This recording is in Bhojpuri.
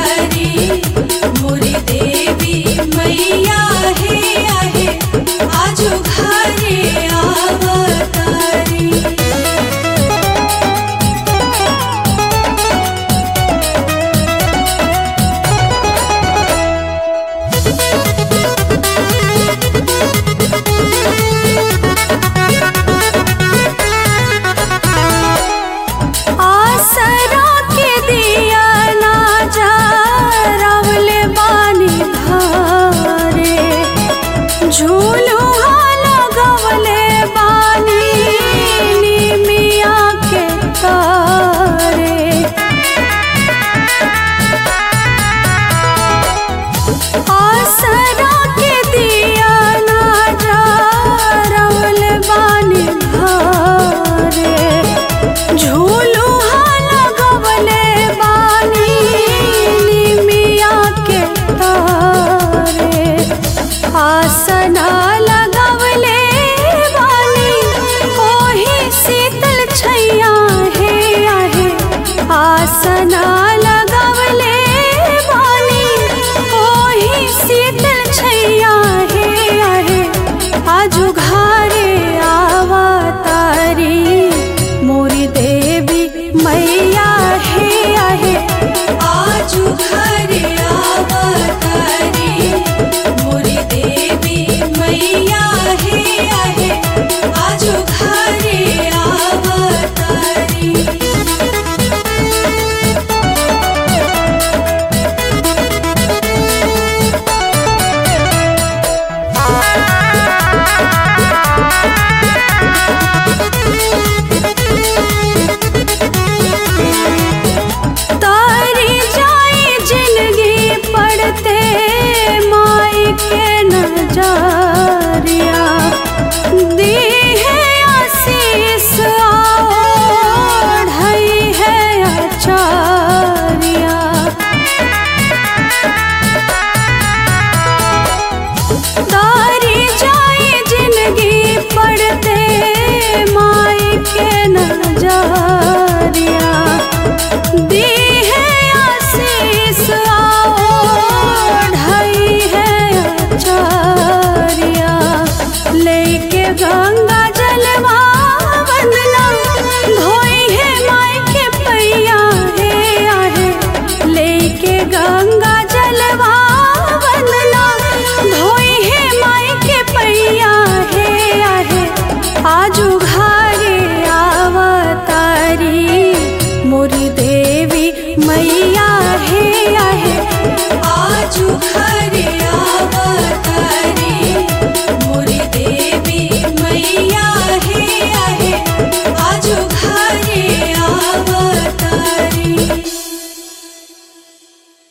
घरे मोरी देवी मैया हे आहे आजो घरे आवतारी। आसरा के दिया ना जा रावले बानी घरे झूलुहा लगवले बानी निमिया के तारे। आसरा के दिया ना जा रावले बानी घरे झूलुहा लगवले बानी निमिया के तारे। आसना लगवले बानी ओही शीतल छैया हे आहे आसना लगवले बानी ओही शीतल छैया हे आहे आजो घरे आवतारी मोरी देवी मैया हे आहे आजो घरे आवतारी मोरी देवी मैया हे आहे आजो घरे आवतारी। तारी जाई जिंदगी पड़ते माई के नजरिया दी है आशीष आओ ढई है आचारिया। तारी जाई जिंदगी पड़ते माई के नजरिया दी है आशीष आओ ढई है आचारिया। लेके गंगा जलवा वंदना धोई है माई के पैया हे आहे लेके गंगा जलवा वंदना धोई है माई के पैया हे आहे आजो घरे आवतारी मोरी देवी मैया हे आहे आजो घरे